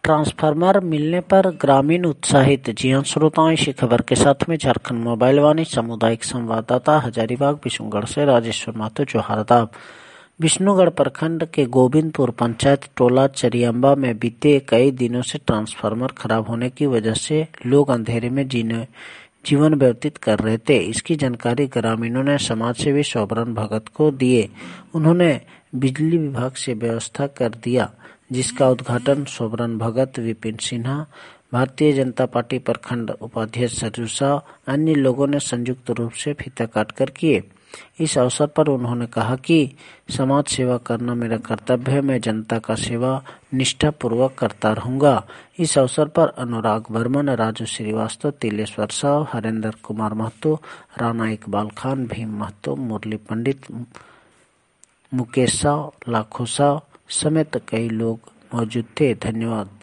Transformer मिलने पर ग्रामीण उत्साहित। जी हां श्रोताओं, इसी खबर के साथ में झारखंड मोबाइल वाणी सामुदायिक संवाददाता हजारीबाग विष्णुगढ़ से राजेश्वर महतो जोहारदाब। विष्णुगढ़ प्रखंड के गोविंदपुर पंचायत टोला चरियम्बा में बीते कई दिनों से ट्रांसफार्मर खराब होने की वजह से लोग अंधेरे में जीवन व्यतीत कर रहे थे। इसकी जानकारी ग्रामीणों ने समाजसेवी शोभरन भगत को दिए। उन्होंने बिजली विभाग से व्यवस्था कर दिया, जिसका उद्घाटन शोभरन भगत, विपिन सिन्हा, भारतीय जनता पार्टी प्रखंड उपाध्यक्ष सरजू शाह, अन्य लोगों ने संयुक्त रूप से फीता काटकर किए। इस अवसर पर उन्होंने कहा कि समाज सेवा करना मेरा कर्तव्य है, मैं जनता का सेवा निष्ठा पूर्वक करता रहूंगा। इस अवसर पर अनुराग बर्मन, राजू श्रीवास्तव, तिलेश्वर साव, हरेंद्र कुमार महतो, राणा इकबाल खान, भीम महतो, मुरली पंडित, मुकेश साव, लाखों साव समेत कई लोग मौजूद थे। धन्यवाद।